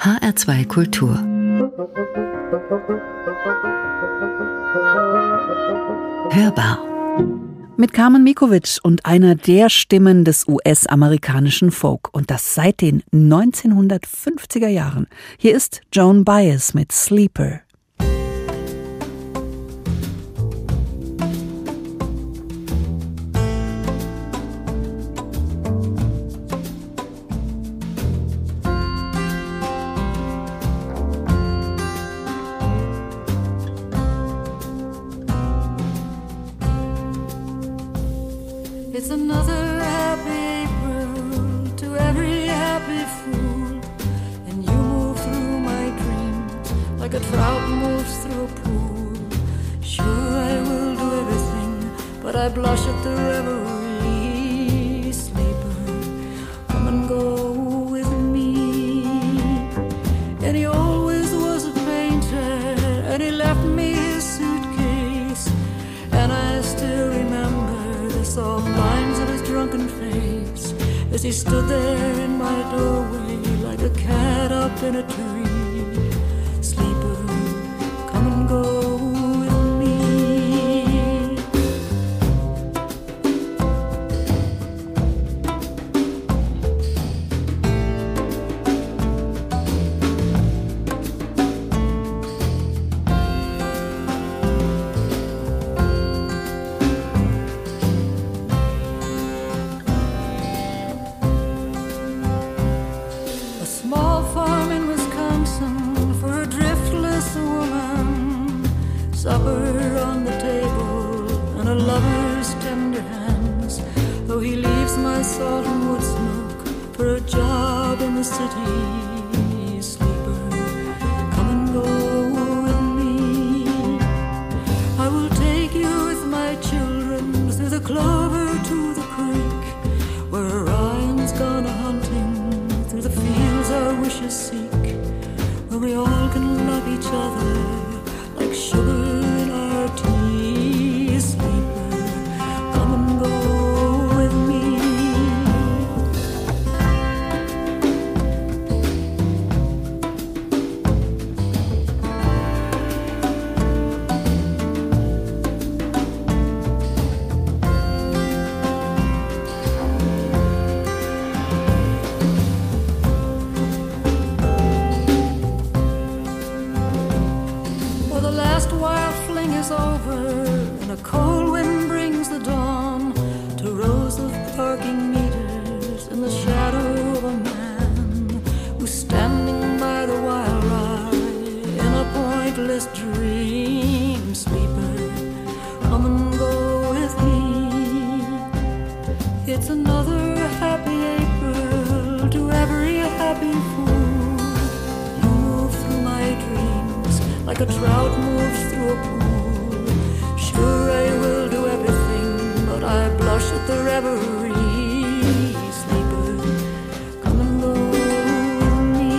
HR2 Kultur. Hörbar. Mit Carmen Mikovic und einer der Stimmen des US-amerikanischen Folk. Und das seit den 1950er Jahren. Hier ist Joan Baez mit Sleeper. It's another happy April to every happy fool, and you move through my dreams like a trout moves through a pool. Sure, I will do everything, but I blush at the reverie. Sleeper, come and go with me. And he always was a painter, and he left me his suitcase, and I still remember the soft lines of his drunken face as he stood there in my doorway like a cat up in a tree. Sleeper, come and go with me. Supper on the table and a lover's tender hands, though he leaves my salt and wood smoke for a job in the city. Sleeper, come and go with me. I will take you with my children through the clover to the creek, where Orion's gone a-hunting, through the fields our wishes seek, where we all can love each other like sugar in our tea. Sleeper, come and go with me. Over and a cold wind brings the dawn to rows of parking meters in the shadow of a man who's standing by the wire ride in a pointless dream. Sleeper, come and go with me. It's another happy April to every happy fool. You move through my dreams like a trout moves through a pool. Sure, I will do everything, but I blush at the reverie. Sleeper, come and go with me.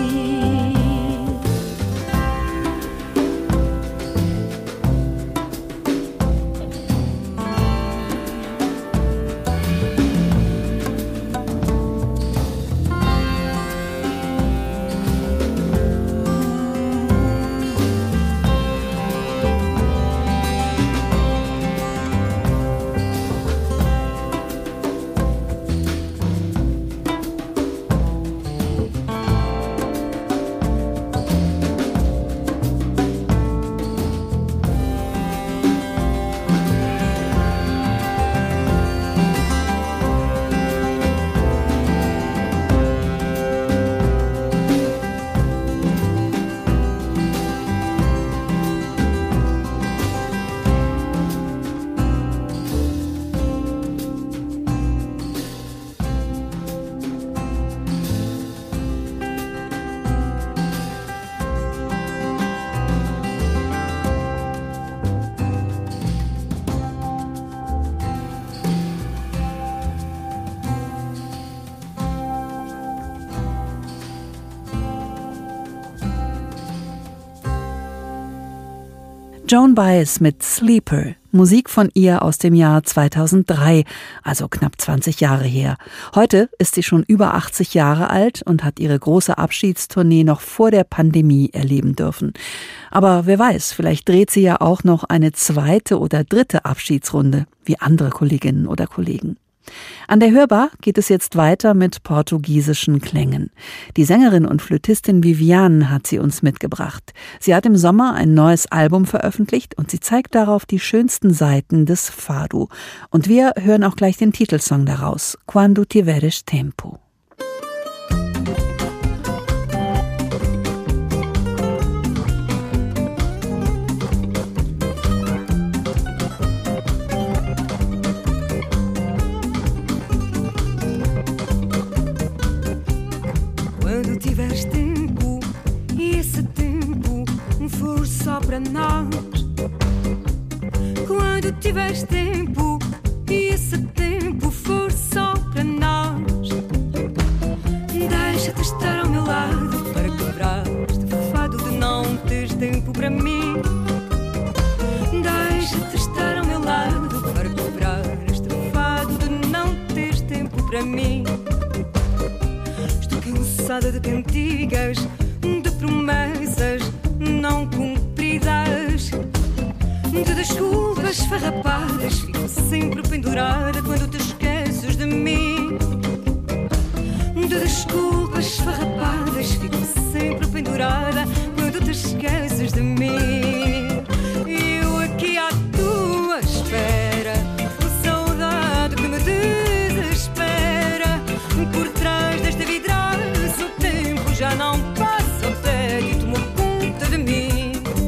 Joan Baez mit Sleeper. Musik von ihr aus dem Jahr 2003, also knapp 20 Jahre her. Heute ist sie schon über 80 Jahre alt und hat ihre große Abschiedstournee noch vor der Pandemie erleben dürfen. Aber wer weiß, vielleicht dreht sie ja auch noch eine zweite oder dritte Abschiedsrunde, wie andere Kolleginnen oder Kollegen. An der Hörbar geht es jetzt weiter mit portugiesischen Klängen. Die Sängerin und Flötistin Viviane hat sie uns mitgebracht. Sie hat im Sommer ein neues Album veröffentlicht und sie zeigt darauf die schönsten Seiten des Fado. Und wir hören auch gleich den Titelsong daraus, Quando tiveres tempo. Quando tiveres tempo e esse tempo for só para nós. Quando tiveres tempo e esse tempo for só para nós. Deixa-te estar ao meu lado para quebrar este fado de não teres tempo para mim. Deixa-te estar ao meu lado para quebrar este fado de não teres tempo para mim. Cansada de cantigas, de promessas não cumpridas, de desculpas farrapadas. Fico sempre pendurada quando te esqueces de mim. De desculpas farrapadas. Fico sempre pendurada quando te esqueces de mim. Eu aqui à tua espera, saudade que me desespera. Por trás desta vidraça já não passa o tédio, tomou conta de mim.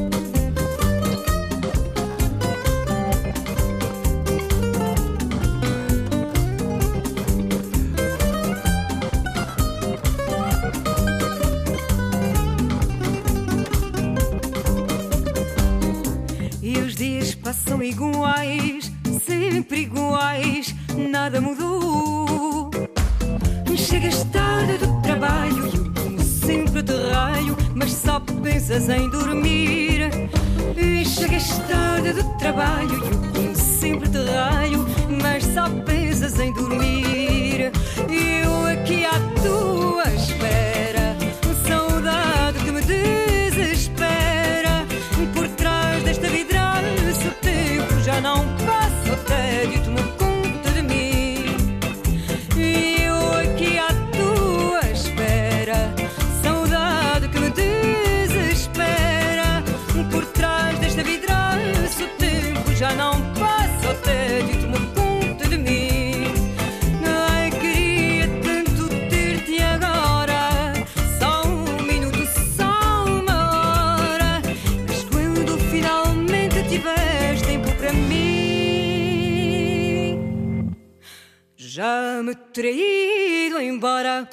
E os dias passam iguais, sempre iguais, nada mudou. Chegas tarde do trabalho e sempre te raio, mas só pensas em dormir. E chegas tarde do trabalho e eu como sempre te raio, mas só pensas em dormir. E eu aqui à tua espera, saudade que me desespera. Por trás desta vidraça o tempo já não passa, o tédio tomou conta de mim. E eu aqui à tua espera, saudade que me desespera. Por trás desta vidraça o tempo já não passa, o tédio tomou conta de mim. Ai, queria tanto ter-te agora, só um minuto, só uma hora. Mas quando finalmente tiveres tempo para mim, já me terei ido embora.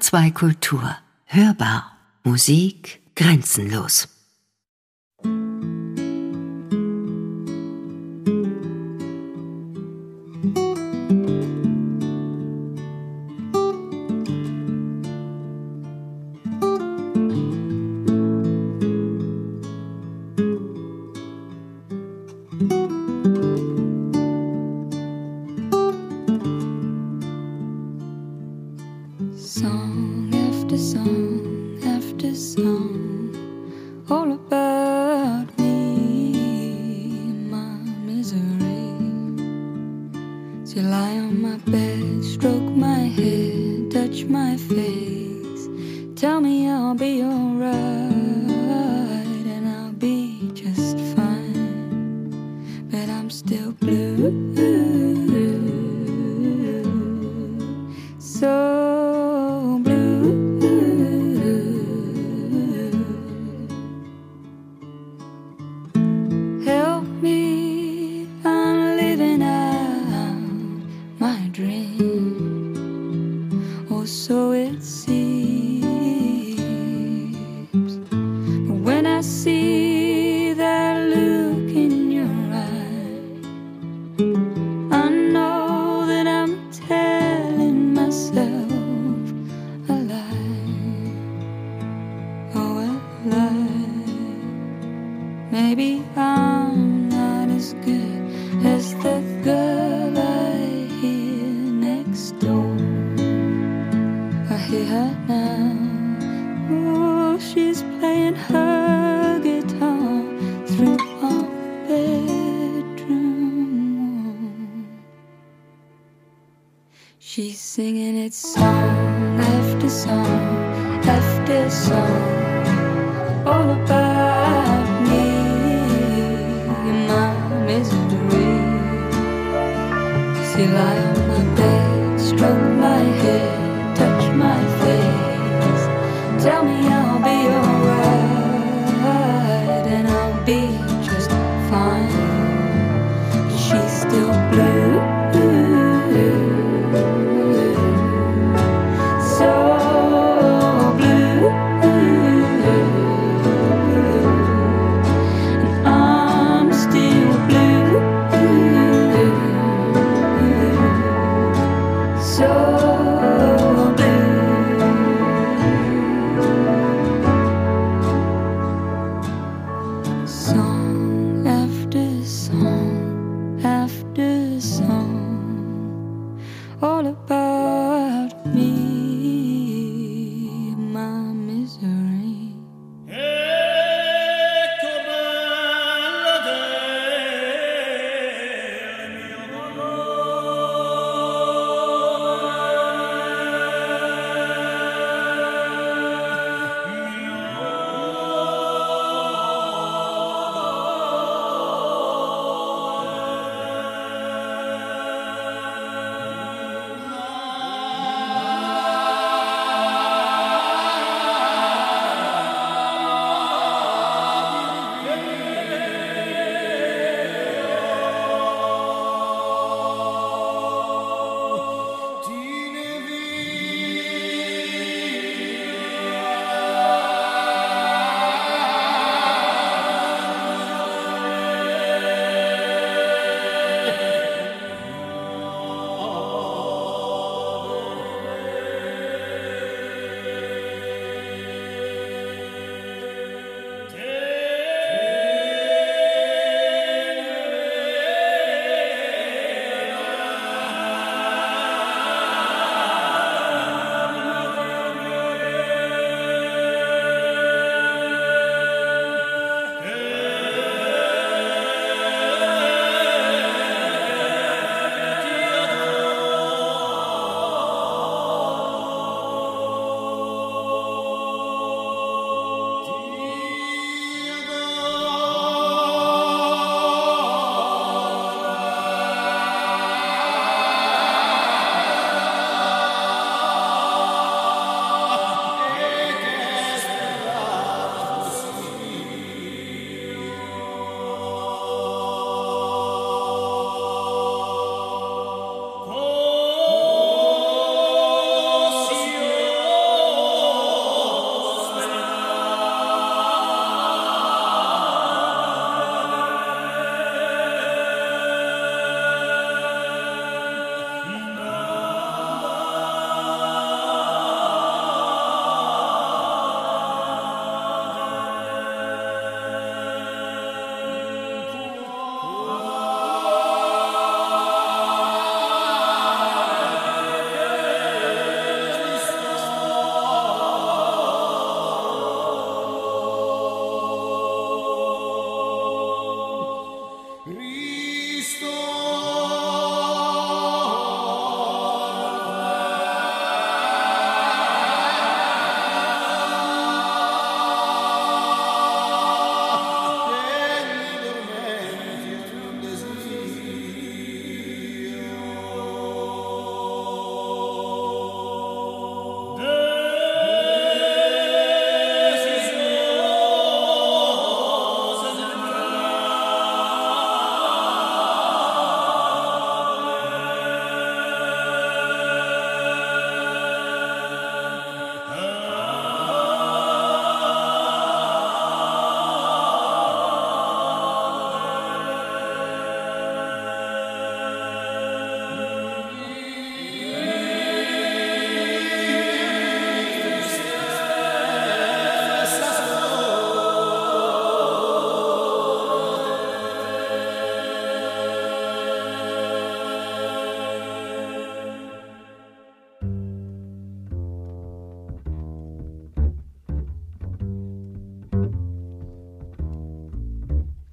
HR2 Kultur. Hörbar. Musik grenzenlos. Song after song after song, all about me, my misery. So lie on my bed, stroke my head, touch my face, tell me I'll be alright, and I'll be just fine. But I'm still blue, so blue. Help me, I'm living out my dream, or so it seems. But when I see that look in your eye, I know that I'm telling myself a lie. Oh, a lie. Maybe I'm not as good as the girl I hear next door. I hear her now. Oh, she's playing her guitar through our bedroom. She's singing it song after song after song, all about me and my misery. She lie on my bed, stroke my head, touch my face, tell me I'll be alright, and I'll be just fine. But she's still blue, so blue, and I'm still blue.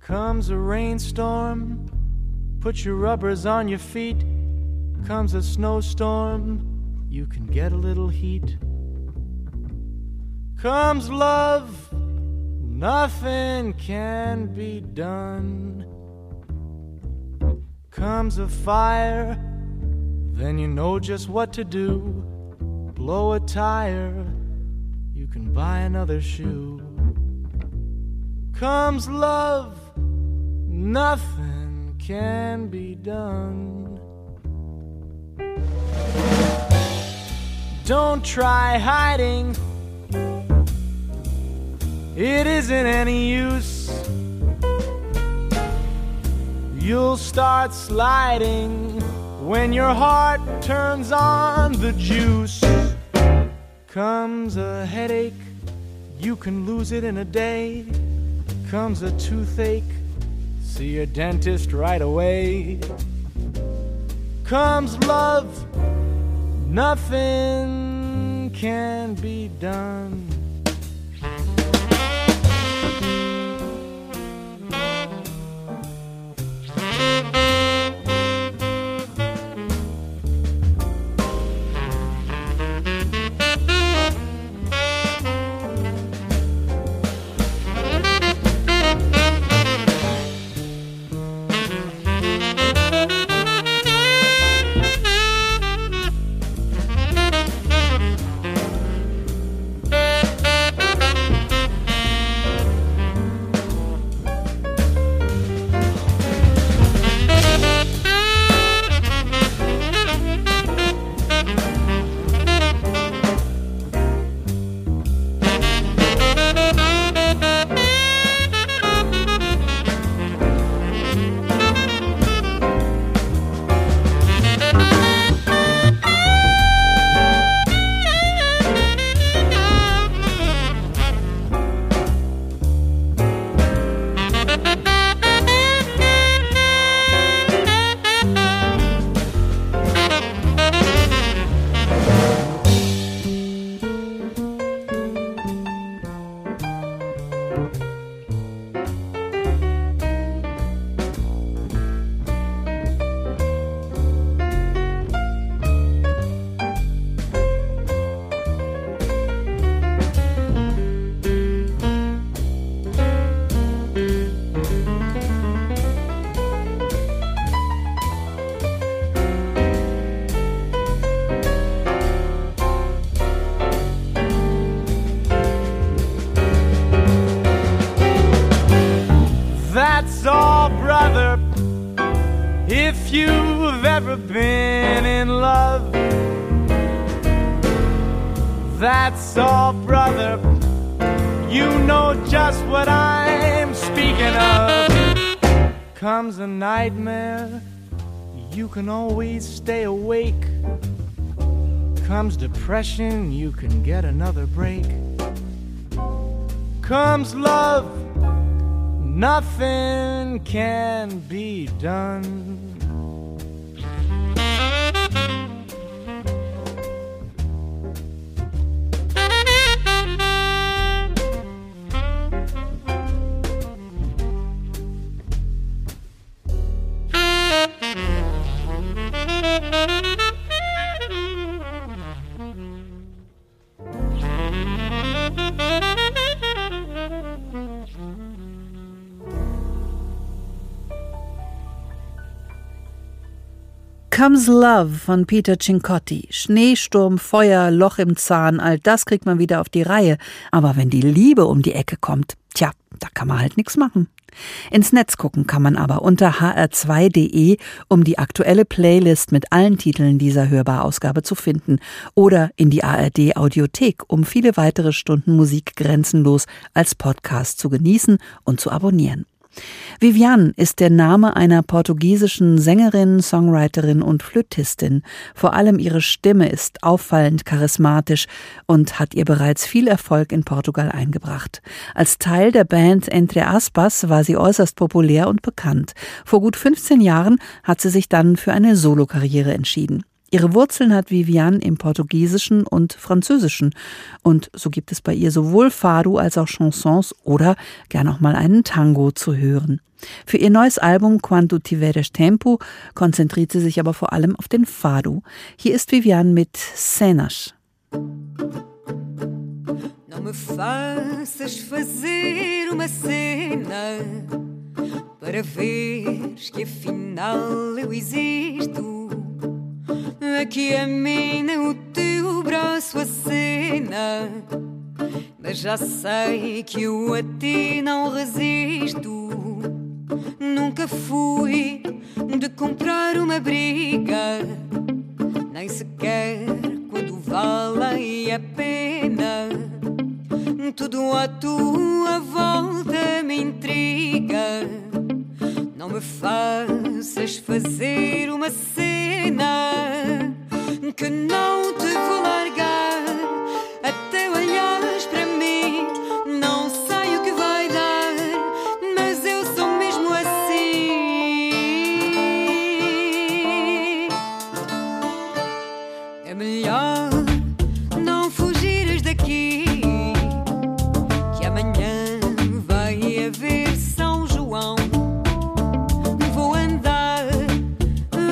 Comes a rainstorm, put your rubbers on your feet. Comes a snowstorm, you can get a little heat. Comes love, nothing can be done. Comes a fire, then you know just what to do. Blow a tire, you can buy another shoe. Comes love, nothing can be done. Don't try hiding, it isn't any use. You'll start sliding when your heart turns on the juice. Comes a headache, you can lose it in a day. Comes a toothache, see your dentist right away. Comes love, nothing can be done. That's all, brother, if you've ever been in love. That's all, brother, you know just what I'm speaking of. Comes a nightmare, you can always stay awake. Comes depression, you can get another break. Comes love, nothing can be done. Comes Love von Peter Cincotti. Schneesturm, Feuer, Loch im Zahn, all das kriegt man wieder auf die Reihe. Aber wenn die Liebe um die Ecke kommt, tja, da kann man halt nichts machen. Ins Netz gucken kann man aber unter hr2.de, um die aktuelle Playlist mit allen Titeln dieser Hörbarausgabe zu finden. Oder in die ARD-Audiothek, um viele weitere Stunden Musik grenzenlos als Podcast zu genießen und zu abonnieren. Viviane ist der Name einer portugiesischen Sängerin, Songwriterin und Flötistin. Vor allem ihre Stimme ist auffallend charismatisch und hat ihr bereits viel Erfolg in Portugal eingebracht. Als Teil der Band Entre Aspas war sie äußerst populär und bekannt. Vor gut 15 Jahren hat sie sich dann für eine Solokarriere entschieden. Ihre Wurzeln hat Viviane im Portugiesischen und Französischen. Und so gibt es bei ihr sowohl Fado als auch Chansons oder gern auch mal einen Tango zu hören. Für ihr neues Album Quando Tiveres Tempo konzentriert sie sich aber vor allem auf den Fado. Hier ist Viviane mit Cenas. Não me faças fazer uma cena para veres que afinal eu existo. Aqui a mina o teu braço acena, mas já sei que eu a ti não resisto. Nunca fui de comprar uma briga, nem sequer quando vale a pena. Tudo à tua volta me intriga. Não me faças fazer uma cena que não te vou largar até olhares para mim. Não sei o que vai dar, mas eu sou mesmo assim. É melhor não fugires daqui, que amanhã vai haver São João. Vou andar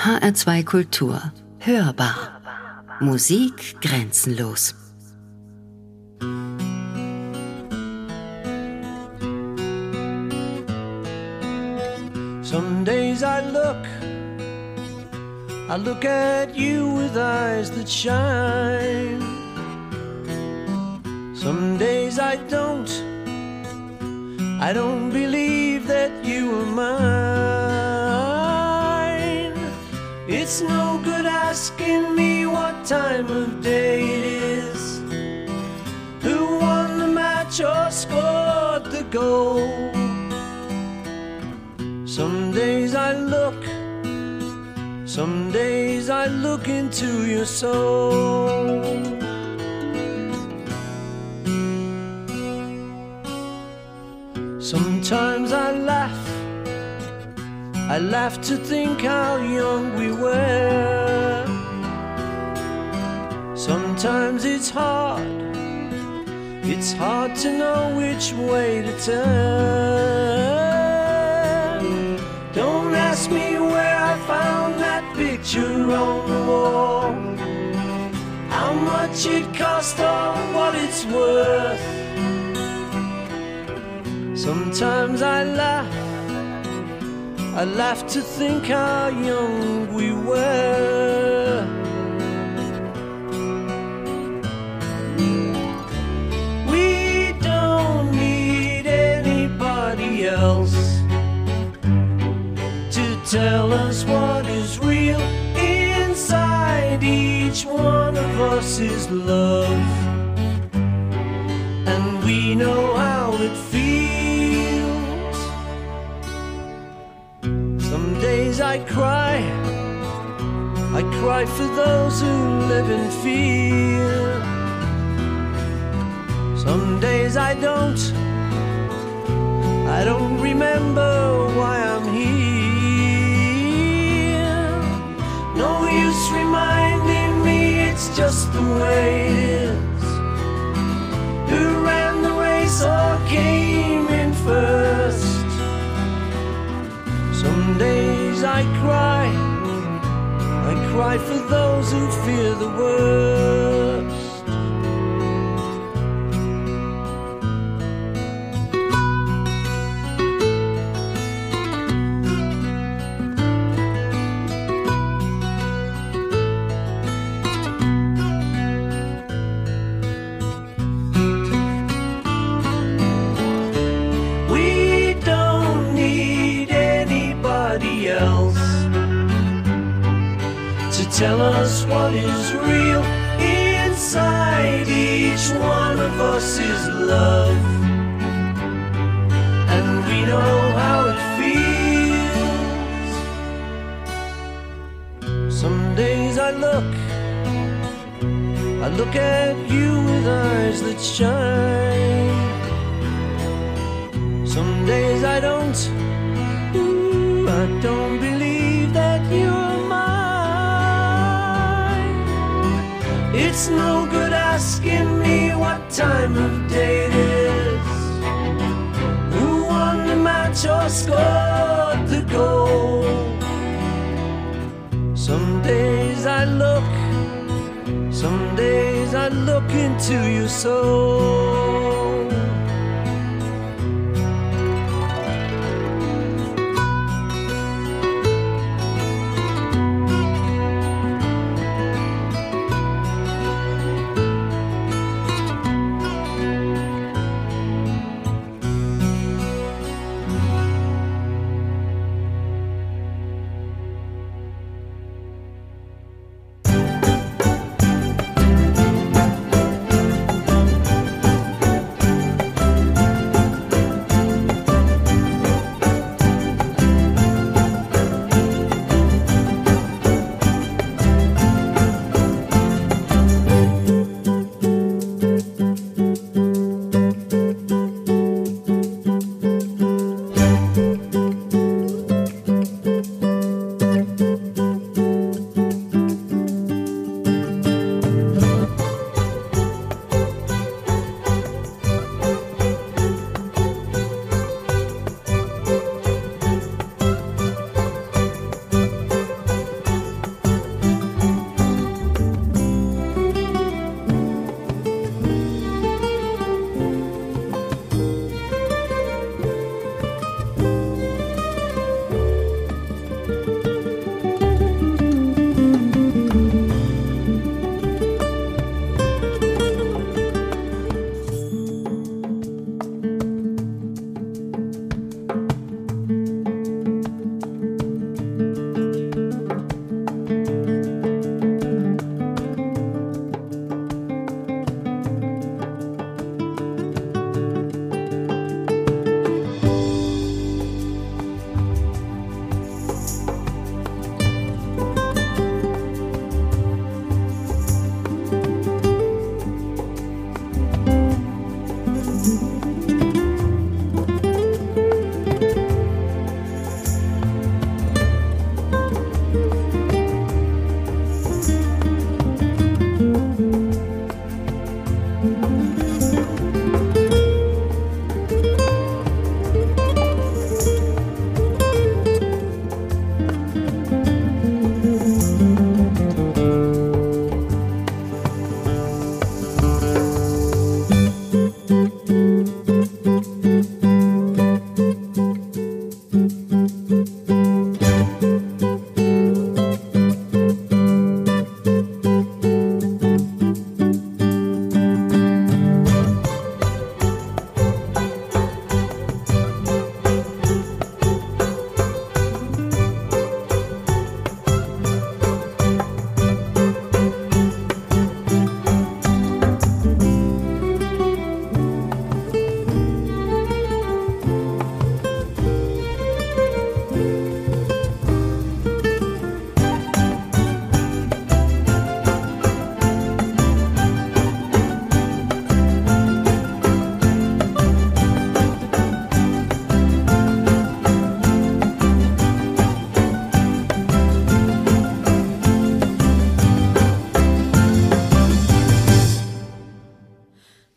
HR2 Kultur. Hörbar. Musik grenzenlos. Some days I look at you with eyes that shine. Some days I don't believe that you are mine. It's no good asking me what time of day it is, who won the match or scored the goal. Some days I look into your soul. Sometimes I laugh to think how young we were. Sometimes it's hard to know which way to turn. Don't ask me where I found that picture on the wall, how much it cost or what it's worth. Sometimes I laugh to think how young we were. We don't need anybody else to tell us what is real. Inside each one of us is love, and we know how it feels. Some days I cry for those who live in fear. Some days I don't remember why I'm here. No use reminding me, it's just the way it is. Who ran the race or came in first? Some days I cry for those who fear the worst. We don't need anybody else to tell us what is real. Inside each one of us is love, and we know how it feels. Some days I look at you with eyes that shine. Some days I don't believe that you're mine. It's no good asking me what time of day it is, who won the match or scored the goal. Some days I look into your soul.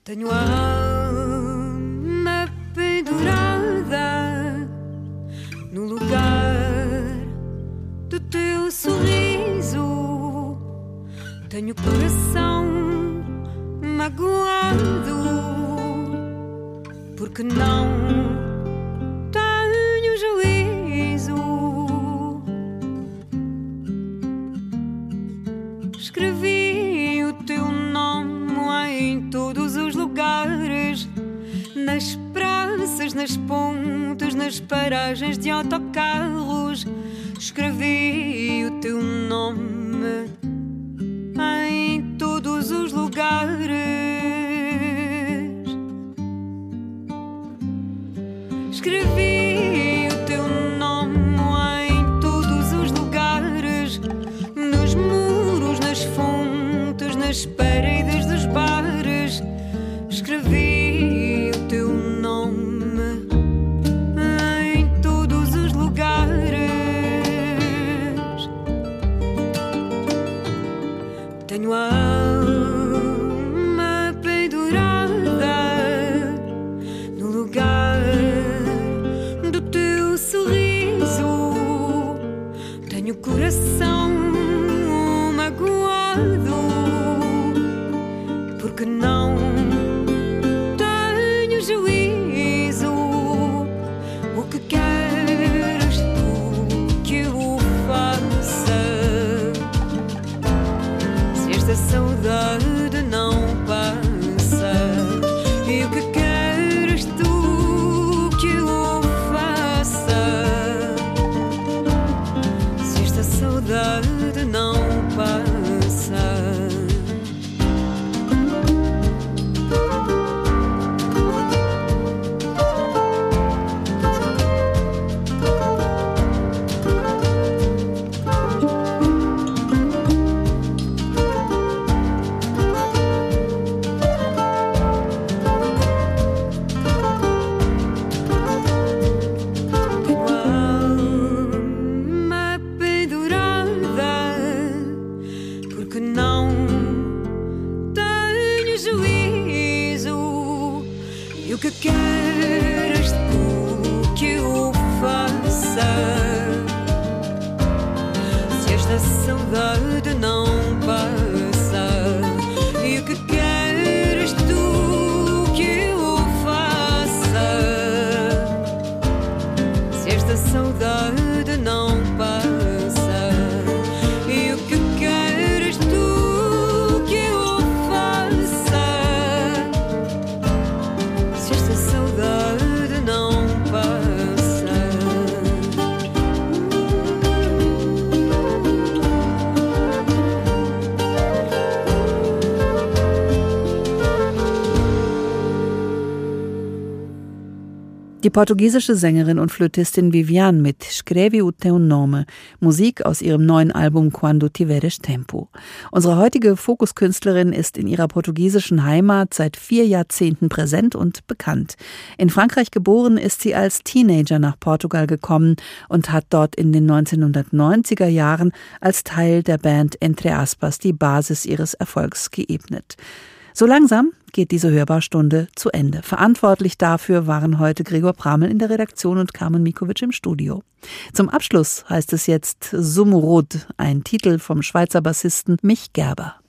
Tenho a alma pendurada no lugar do teu sorriso. Tenho o coração magoado porque não tenho juízo. Escrevi o teu nome em todos os lugares, nas praças, nas pontes, nas paragens de autocarros. Escrevi o teu nome em todos os lugares. Escrevi o teu nome em todos os lugares, nos muros, nas fontes, nas paredes dos bares. Escrevi o teu nome em todos os lugares. Tenho a alma pendurada no lugar do teu sorriso. Tenho o coração magoado porque não tenho juízo. O que queres tu que eu faça se esta saudade não passa? E o que queres tu que eu faça se esta saudade não passa? O que queres tu que eu faça se esta saudade não passa? E o que queres tu que eu faça se esta saudade não passa? E o que queres tu que eu faça se esta saudade não passa? Die portugiesische Sängerin und Flötistin Viviane mit Escrevi o teu nome, Musik aus ihrem neuen Album Quando tiveres tempo. Unsere heutige Fokuskünstlerin ist in ihrer portugiesischen Heimat seit 4 Jahrzehnten präsent und bekannt. In Frankreich geboren ist sie als Teenager nach Portugal gekommen und hat dort in den 1990er Jahren als Teil der Band Entre Aspas die Basis ihres Erfolgs geebnet. So langsam geht diese Hörbarstunde zu Ende. Verantwortlich dafür waren heute Gregor Pramel in der Redaktion und Carmen Mikovic im Studio. Zum Abschluss heißt es jetzt Sumurud, ein Titel vom Schweizer Bassisten Mich Gerber.